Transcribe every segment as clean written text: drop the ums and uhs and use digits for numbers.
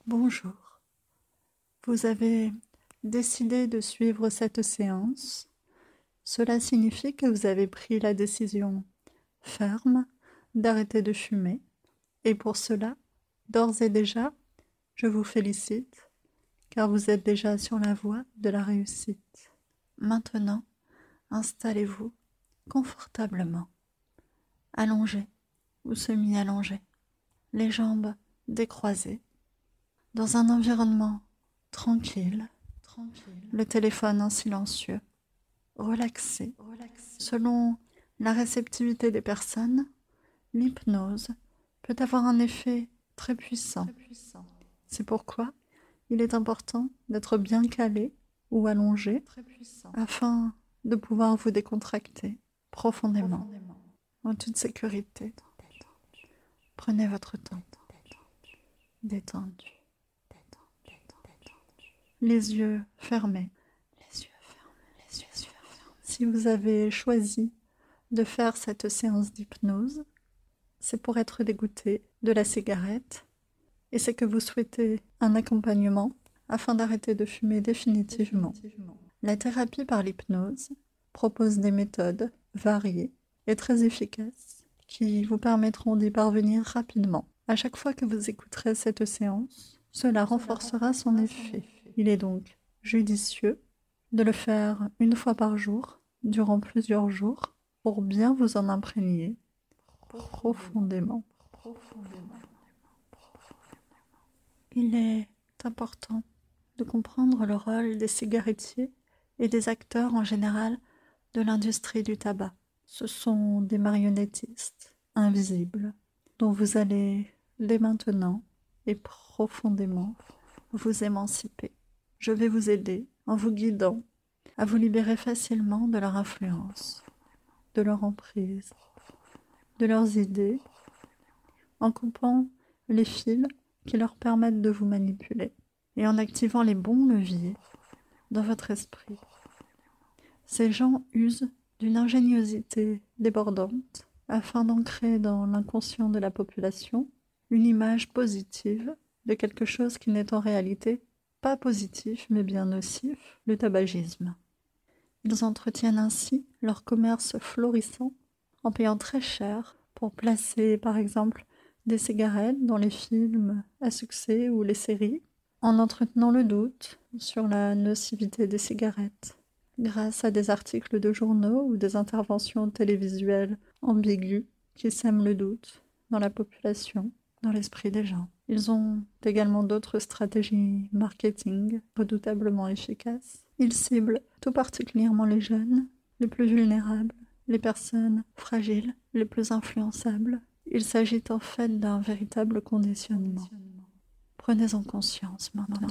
Bonjour. Vous avez décidé de suivre cette séance. Cela signifie que vous avez pris la décision ferme d'arrêter de fumer. Et pour cela, d'ores et déjà, je vous félicite, car vous êtes déjà sur la voie de la réussite. Maintenant, installez-vous confortablement, allongé ou semi-allongé, les jambes décroisées, dans un environnement tranquille, le téléphone en silencieux, relaxé. Selon la réceptivité des personnes, l'hypnose peut avoir un effet très puissant. C'est pourquoi il est important d'être bien calé ou allongé afin de pouvoir vous décontracter profondément, en toute sécurité. Prenez votre temps, détendu. Les yeux fermés. Si vous avez choisi de faire cette séance d'hypnose, c'est pour être dégoûté de la cigarette et c'est que vous souhaitez un accompagnement afin d'arrêter de fumer définitivement. La thérapie par l'hypnose propose des méthodes variées et très efficaces qui vous permettront d'y parvenir rapidement. À chaque fois que vous écouterez cette séance, cela renforcera son effet. Il est donc judicieux de le faire une fois par jour, durant plusieurs jours, pour bien vous en imprégner profondément. Il est important de comprendre le rôle des cigarettiers et des acteurs en général de l'industrie du tabac. Ce sont des marionnettistes invisibles dont vous allez dès maintenant et profondément vous émanciper. Je vais vous aider en vous guidant à vous libérer facilement de leur influence, de leur emprise, de leurs idées, en coupant les fils qui leur permettent de vous manipuler et en activant les bons leviers dans votre esprit. Ces gens usent d'une ingéniosité débordante afin d'ancrer dans l'inconscient de la population une image positive de quelque chose qui n'est en réalité pas positif mais bien nocif, le tabagisme. Ils entretiennent ainsi leur commerce florissant en payant très cher pour placer par exemple des cigarettes dans les films à succès ou les séries, en entretenant le doute sur la nocivité des cigarettes, grâce à des articles de journaux ou des interventions télévisuelles ambiguës qui sèment le doute dans la population, dans l'esprit des gens. Ils ont également d'autres stratégies marketing redoutablement efficaces. Ils ciblent tout particulièrement les jeunes, les plus vulnérables, les personnes fragiles, les plus influençables. Il s'agit en fait d'un véritable conditionnement. Prenez-en conscience maintenant.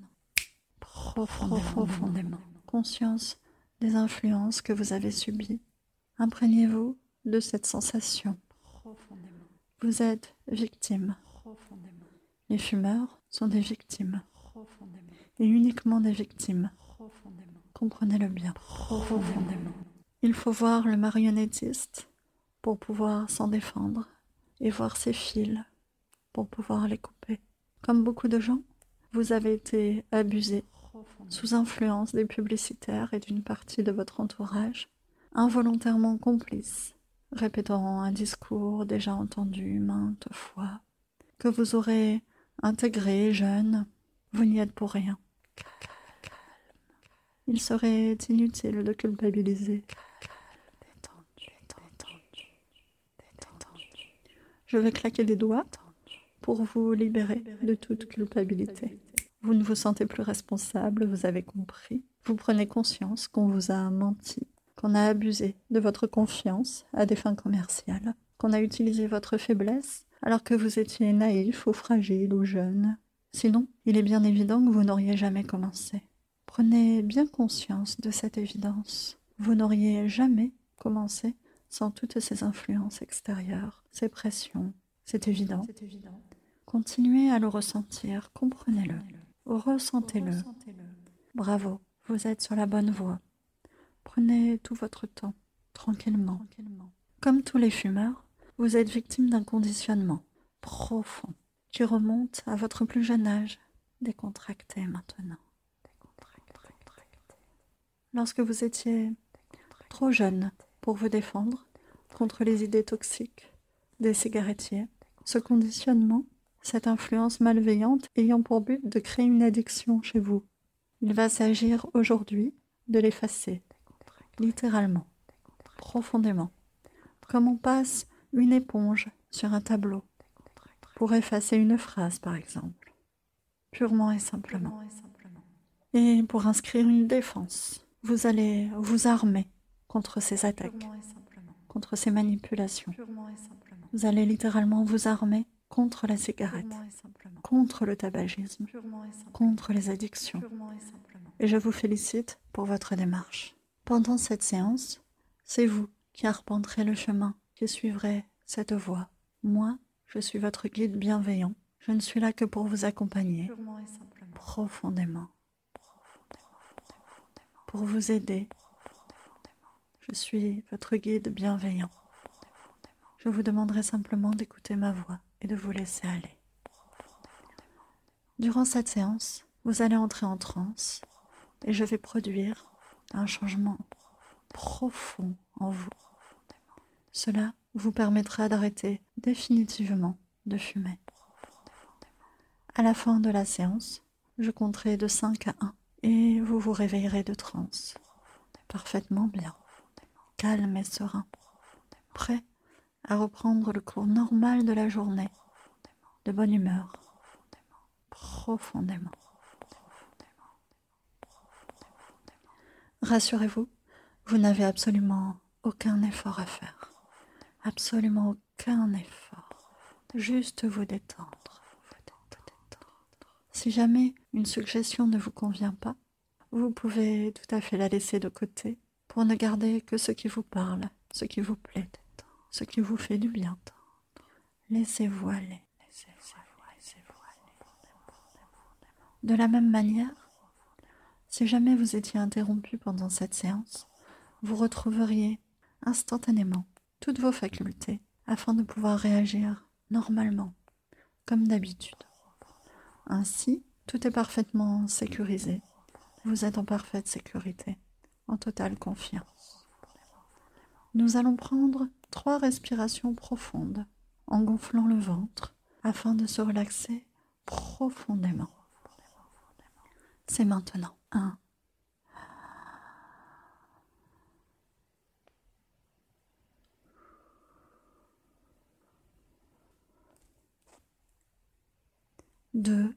Profondément. Conscience des influences que vous avez subies. Imprégnez-vous de cette sensation. Vous êtes victime. Les fumeurs sont des victimes. Et uniquement des victimes. Comprenez-le bien. Profondément. Il faut voir le marionnettiste pour pouvoir s'en défendre et voir ses fils pour pouvoir les couper. Comme beaucoup de gens, vous avez été abusé sous influence des publicitaires et d'une partie de votre entourage, involontairement complice, répétant un discours déjà entendu maintes fois, que vous aurez intégré jeune. Vous n'y êtes pour rien. Il serait inutile de culpabiliser. Je vais claquer des doigts pour vous libérer de toute culpabilité. Vous ne vous sentez plus responsable, vous avez compris. Vous prenez conscience qu'on vous a menti, qu'on a abusé de votre confiance à des fins commerciales, qu'on a utilisé votre faiblesse alors que vous étiez naïf ou fragile ou jeune. Sinon, il est bien évident que vous n'auriez jamais commencé. Prenez bien conscience de cette évidence. Vous n'auriez jamais commencé sans toutes ces influences extérieures, ces pressions. C'est évident. Continuez à le ressentir, comprenez-le, ressentez-le. Bravo, vous êtes sur la bonne voie. Prenez tout votre temps, tranquillement. Comme tous les fumeurs, vous êtes victime d'un conditionnement profond. qui remonte à votre plus jeune âge. Décontractez maintenant. Lorsque vous étiez trop jeune pour vous défendre contre les idées toxiques des cigarettiers, ce conditionnement, cette influence malveillante ayant pour but de créer une addiction chez vous, il va s'agir aujourd'hui de l'effacer, littéralement, profondément, comme on passe une éponge sur un tableau pour effacer une phrase, par exemple, purement et simplement. Et pour inscrire une défense, vous allez vous armer contre ces attaques, contre ces manipulations. Vous allez littéralement vous armer contre la cigarette, contre le tabagisme, contre les addictions. Et je vous félicite pour votre démarche. Pendant cette séance, c'est vous qui arpenterez le chemin, qui suivrez cette voie. Moi, je suis votre guide bienveillant. Je ne suis là que pour vous accompagner profondément, pour vous aider. Je suis votre guide bienveillant. Je vous demanderai simplement d'écouter ma voix et de vous laisser aller. Durant cette séance, vous allez entrer en transe et je vais produire un changement profond en vous. Cela vous permettra d'arrêter définitivement de fumer. À la fin de la séance, je compterai de 5 à 1 et vous vous réveillerez de transe, parfaitement bien, calme et serein, prêt à reprendre le cours normal de la journée, de bonne humeur, profondément. Rassurez-vous, vous n'avez absolument aucun effort à faire, absolument aucun effort, juste vous détendre. Si jamais une suggestion ne vous convient pas, vous pouvez tout à fait la laisser de côté pour ne garder que ce qui vous parle, ce qui vous plaît, ce qui vous fait du bien. Laissez-vous aller. De la même manière, si jamais vous étiez interrompu pendant cette séance, vous retrouveriez instantanément toutes vos facultés afin de pouvoir réagir normalement, comme d'habitude. Ainsi, tout est parfaitement sécurisé. Vous êtes en parfaite sécurité, en totale confiance. Nous allons prendre 3 respirations profondes en gonflant le ventre afin de se relaxer profondément. C'est maintenant. 1. 2.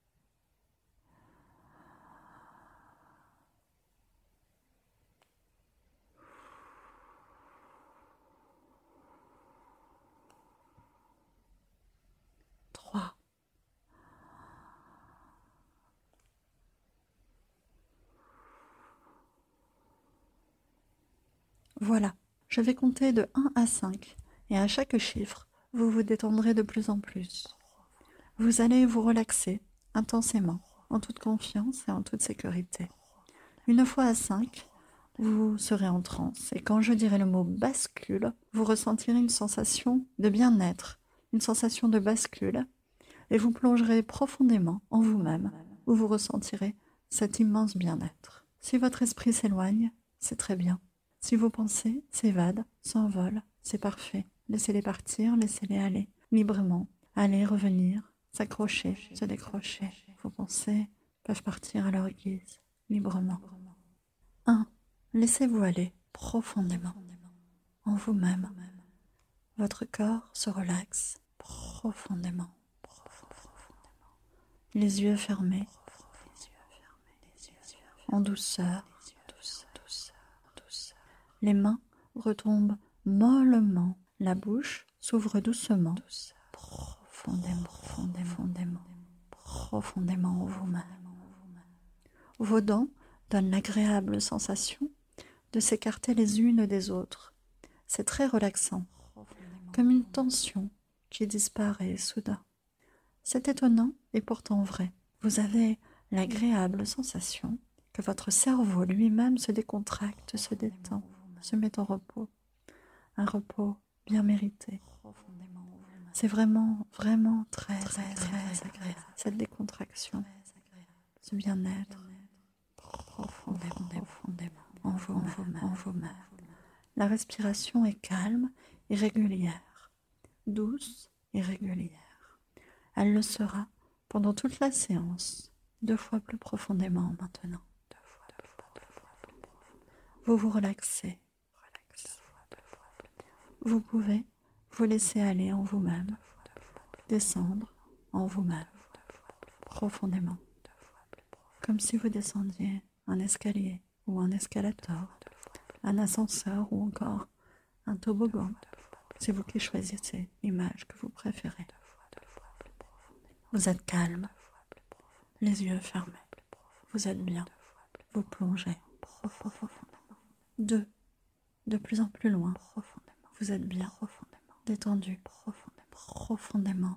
3. Voilà, je vais compter de 1 à 5 et à chaque chiffre, vous vous détendrez de plus en plus. Vous allez vous relaxer intensément, en toute confiance et en toute sécurité. Une fois à 5, vous serez en transe et quand je dirai le mot bascule, vous ressentirez une sensation de bien-être, une sensation de bascule et vous plongerez profondément en vous-même où vous ressentirez cet immense bien-être. Si votre esprit s'éloigne, c'est très bien. Si vos pensées s'évadent, s'envolent, c'est parfait. Laissez-les partir, laissez-les aller librement, aller, revenir, s'accrocher, se décrocher. Vos pensées peuvent partir à leur guise, librement. 1. Laissez-vous aller profondément en vous-même. Votre corps se relaxe profondément. Les yeux fermés, en douceur. Les mains retombent mollement. La bouche s'ouvre doucement, profondément en vous-même. Vos dents donnent l'agréable sensation de s'écarter les unes des autres. C'est très relaxant, comme une tension qui disparaît soudain. C'est étonnant et pourtant vrai. Vous avez l'agréable sensation que votre cerveau lui-même se décontracte, se détend, se met en repos. Un repos bien mérité. C'est vraiment, vraiment très agréable. Cette décontraction, ce bien-être profondément en vous-même. La respiration est calme et régulière, douce et régulière. Elle le sera pendant toute la séance, 2 fois plus profondément maintenant. Vous vous relaxez. Vous pouvez vous laisser aller en vous-même, descendre en vous-même, profondément, comme si vous descendiez un escalier ou un escalator, un ascenseur ou encore un toboggan. C'est vous qui choisissez l'image que vous préférez. Vous êtes calme, les yeux fermés. Vous êtes bien. Vous plongez profondément. 2. De plus en plus loin. Vous êtes bien. Détendu. Profondément.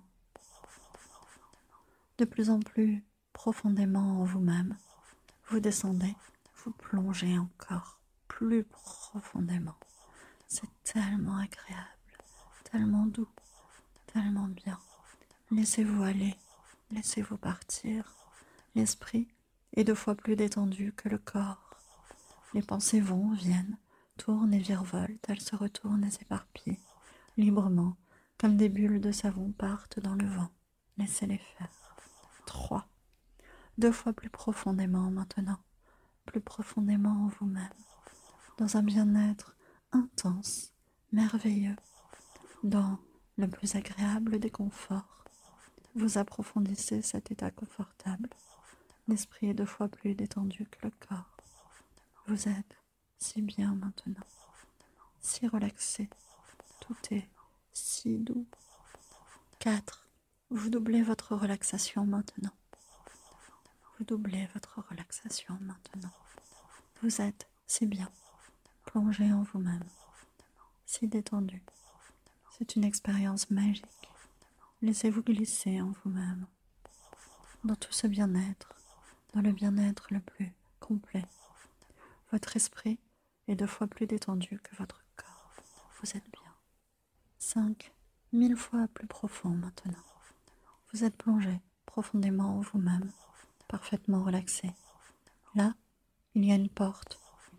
De plus en plus profondément en vous-même. Vous descendez. Vous plongez encore plus profondément. C'est tellement agréable, tellement doux, tellement bien. Laissez-vous aller, laissez-vous partir. L'esprit est 2 fois plus détendu que le corps. Les pensées vont, viennent, tournent et virevoltent. Elles se retournent et s'éparpillent, librement, comme des bulles de savon partent dans le vent. Laissez-les faire. 3. 2 fois plus profondément maintenant, plus profondément en vous-même, dans un bien-être intense, merveilleux, dans le plus agréable des conforts. Vous approfondissez cet état confortable. L'esprit est 2 fois plus détendu que le corps. Vous êtes si bien maintenant, si relaxé. Tout est si doux. 4. Vous doublez votre relaxation maintenant. Vous doublez votre relaxation maintenant. Vous êtes si bien, plongé en vous-même, si détendu. C'est une expérience magique. Laissez-vous glisser en vous-même, dans tout ce bien-être, dans le bien-être le plus complet. Votre esprit est 2 fois plus détendu que votre corps. Vous êtes bien. 5. 1000 fois plus profond maintenant. Vous êtes plongé profondément en vous-même, parfaitement relaxé. Là, il y a une porte.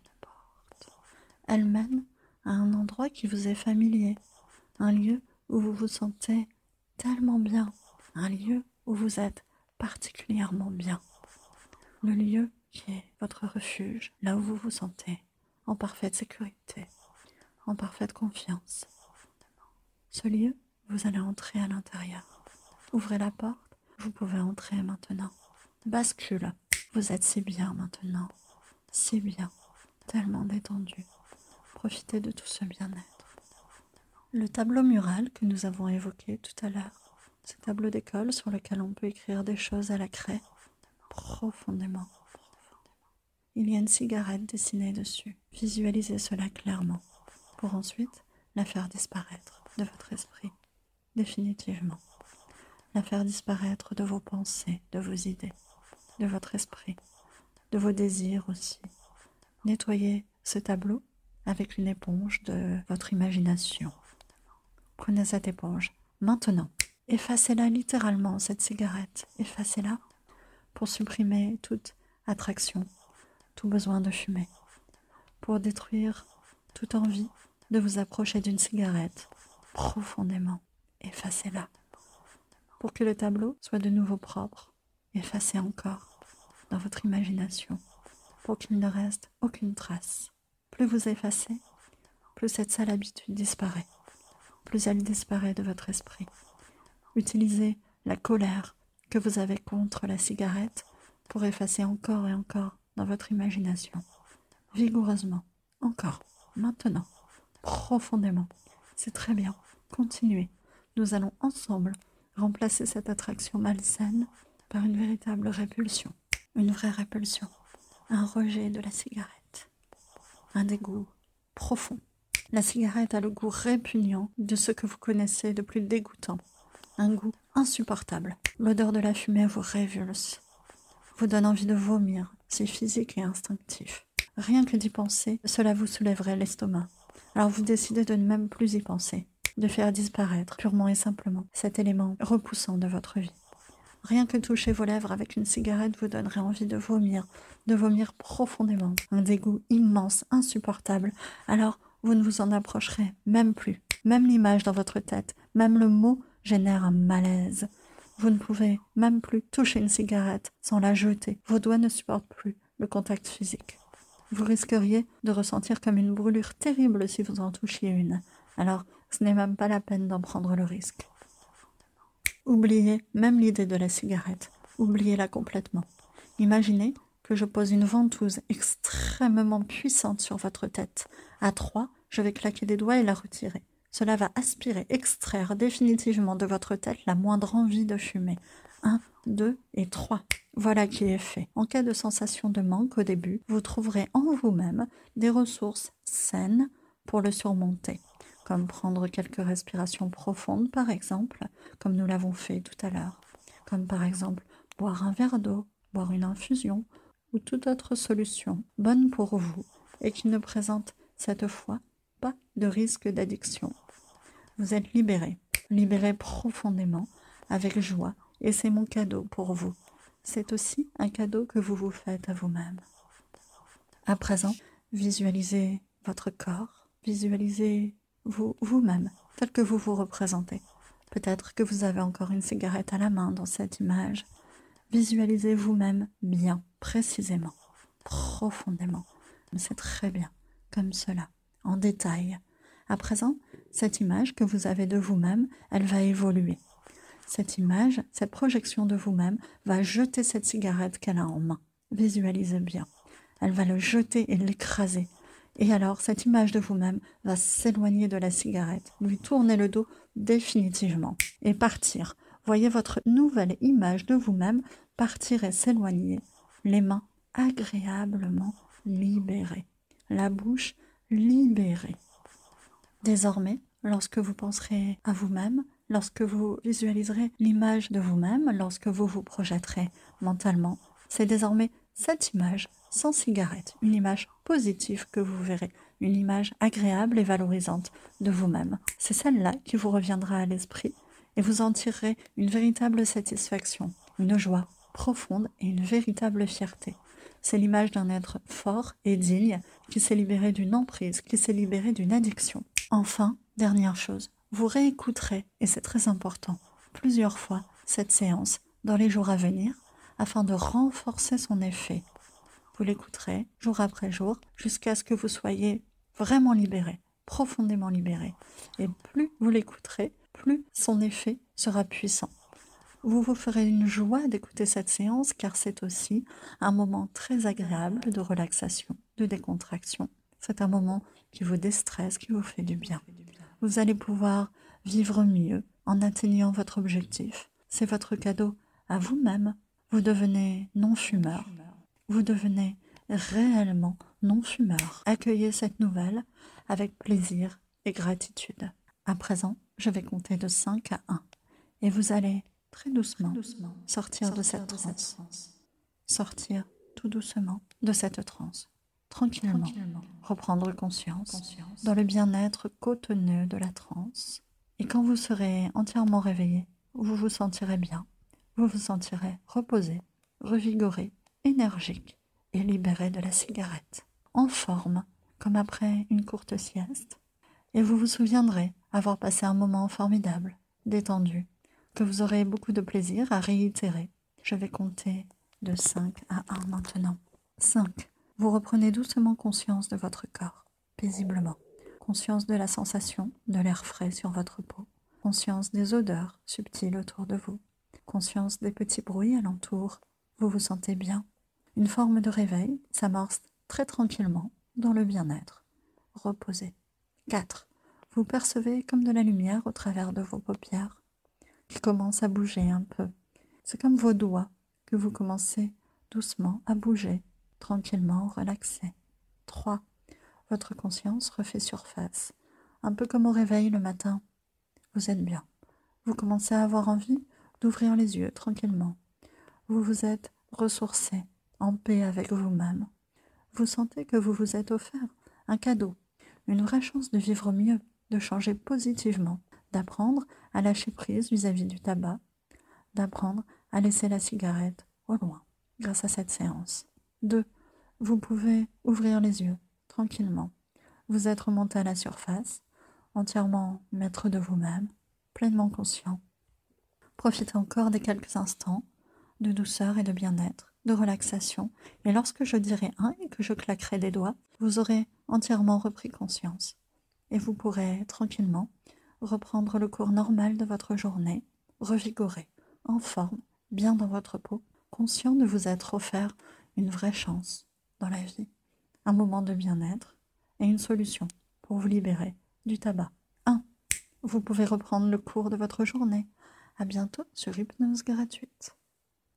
Elle mène à un endroit qui vous est familier, un lieu où vous vous sentez tellement bien, un lieu où vous êtes particulièrement bien. Le lieu qui est votre refuge, là où vous vous sentez en parfaite sécurité, en parfaite confiance. Ce lieu, vous allez entrer à l'intérieur. Ouvrez la porte, vous pouvez entrer maintenant. Bascule, vous êtes si bien maintenant, si bien, tellement détendu. Profitez de tout ce bien-être. Le tableau mural que nous avons évoqué tout à l'heure, ce tableau d'école sur lequel on peut écrire des choses à la craie, profondément. Il y a une cigarette dessinée dessus. Visualisez cela clairement, pour ensuite la faire disparaître de votre esprit, définitivement. La faire disparaître de vos pensées, de vos idées, de votre esprit, de vos désirs aussi. Nettoyez ce tableau avec une éponge de votre imagination. Prenez cette éponge. Maintenant, effacez-la littéralement, cette cigarette. Effacez-la pour supprimer toute attraction, tout besoin de fumer, pour détruire toute envie de vous approcher d'une cigarette profondément. Effacez-la pour que le tableau soit de nouveau propre. Effacez encore dans votre imagination pour qu'il ne reste aucune trace. Plus vous effacez, plus cette sale habitude disparaît, plus elle disparaît de votre esprit. Utilisez la colère que vous avez contre la cigarette pour effacer encore et encore dans votre imagination. Vigoureusement, encore, maintenant, profondément. C'est très bien, continuez. Nous allons ensemble remplacer cette attraction malsaine par une véritable répulsion. Une vraie répulsion. Un rejet de la cigarette. Un dégoût profond. La cigarette a le goût répugnant de ce que vous connaissez de plus dégoûtant. Un goût insupportable. L'odeur de la fumée vous révulse. Vous donne envie de vomir. C'est physique et instinctif. Rien que d'y penser, cela vous soulèverait l'estomac. Alors vous décidez de ne même plus y penser. de faire disparaître purement et simplement cet élément repoussant de votre vie. Rien que toucher vos lèvres avec une cigarette vous donnerait envie de vomir profondément, un dégoût immense, insupportable. Alors, vous ne vous en approcherez même plus. Même l'image dans votre tête, même le mot génère un malaise. Vous ne pouvez même plus toucher une cigarette sans la jeter. Vos doigts ne supportent plus le contact physique. Vous risqueriez de ressentir comme une brûlure terrible si vous en touchiez une. Alors, ce n'est même pas la peine d'en prendre le risque. Oubliez même l'idée de la cigarette. Oubliez-la complètement. Imaginez que je pose une ventouse extrêmement puissante sur votre tête. À 3, je vais claquer des doigts et la retirer. Cela va aspirer, extraire définitivement de votre tête la moindre envie de fumer. 1, 2 et 3. Voilà qui est fait. En cas de sensation de manque au début, vous trouverez en vous-même des ressources saines pour le surmonter, comme prendre quelques respirations profondes par exemple, comme nous l'avons fait tout à l'heure, comme par exemple boire un verre d'eau, boire une infusion ou toute autre solution bonne pour vous et qui ne présente cette fois pas de risque d'addiction. Vous êtes libéré profondément, avec joie, et c'est mon cadeau pour vous. C'est aussi un cadeau que vous vous faites à vous-même. À présent, visualisez votre corps, visualisez vous-même, tel que vous vous représentez. Peut-être que vous avez encore une cigarette à la main dans cette image. Visualisez vous-même bien, précisément, profondément. C'est très bien, comme cela, en détail. À présent, cette image que vous avez de vous-même, elle va évoluer. Cette image, cette projection de vous-même va jeter cette cigarette qu'elle a en main. Visualisez bien. Elle va le jeter et l'écraser. Et alors, cette image de vous-même va s'éloigner de la cigarette, lui tourner le dos définitivement et partir. Voyez votre nouvelle image de vous-même partir et s'éloigner, les mains agréablement libérées, la bouche libérée. Désormais, lorsque vous penserez à vous-même, lorsque vous visualiserez l'image de vous-même, lorsque vous vous projetterez mentalement, c'est désormais cette image sans cigarette, une image positive que vous verrez, une image agréable et valorisante de vous-même. C'est celle-là qui vous reviendra à l'esprit et vous en tirerez une véritable satisfaction, une joie profonde et une véritable fierté. C'est l'image d'un être fort et digne qui s'est libéré d'une emprise, qui s'est libéré d'une addiction. Enfin, dernière chose, vous réécouterez, et c'est très important, plusieurs fois cette séance dans les jours à venir afin de renforcer son effet. Vous l'écouterez jour après jour jusqu'à ce que vous soyez vraiment libéré, profondément libéré. Et plus vous l'écouterez, plus son effet sera puissant. Vous vous ferez une joie d'écouter cette séance car c'est aussi un moment très agréable de relaxation, de décontraction. C'est un moment qui vous déstresse, qui vous fait du bien. Vous allez pouvoir vivre mieux en atteignant votre objectif. C'est votre cadeau à vous-même. Vous devenez non-fumeur. Vous devenez réellement non-fumeur. Accueillez cette nouvelle avec plaisir et gratitude. À présent, je vais compter de 5 à 1 et vous allez très doucement sortir de cette transe. Sortir tout doucement de cette transe. Tranquillement, reprendre conscience dans le bien-être cotonneux de la transe. Et quand vous serez entièrement réveillé, vous vous sentirez bien, vous vous sentirez reposé, revigoré, énergique et libéré de la cigarette, en forme, comme après une courte sieste. Et vous vous souviendrez avoir passé un moment formidable, détendu, que vous aurez beaucoup de plaisir à réitérer. Je vais compter de 5 à 1 maintenant. 5. Vous reprenez doucement conscience de votre corps, paisiblement. Conscience de la sensation de l'air frais sur votre peau. Conscience des odeurs subtiles autour de vous. Conscience des petits bruits alentour. Vous vous sentez bien. Une forme de réveil s'amorce très tranquillement dans le bien-être. Reposez. 4. Vous percevez comme de la lumière au travers de vos paupières qui commence à bouger un peu. C'est comme vos doigts que vous commencez doucement à bouger, tranquillement, relaxé. 3. Votre conscience refait surface, un peu comme au réveil le matin. Vous êtes bien. Vous commencez à avoir envie d'ouvrir les yeux tranquillement. Vous vous êtes ressourcé, en paix avec vous-même. Vous sentez que vous vous êtes offert un cadeau, une vraie chance de vivre mieux, de changer positivement, d'apprendre à lâcher prise vis-à-vis du tabac, d'apprendre à laisser la cigarette au loin grâce à cette séance. 2. Vous pouvez ouvrir les yeux tranquillement. Vous êtes remonté à la surface, entièrement maître de vous-même, pleinement conscient. Profitez encore des quelques instants de douceur et de bien-être, de relaxation. Et lorsque je dirai 1 et que je claquerai des doigts, vous aurez entièrement repris conscience. Et vous pourrez tranquillement reprendre le cours normal de votre journée, revigoré, en forme, bien dans votre peau, conscient de vous être offert une vraie chance dans la vie, un moment de bien-être et une solution pour vous libérer du tabac. 1. Vous pouvez reprendre le cours de votre journée. À bientôt sur Hypnose gratuite.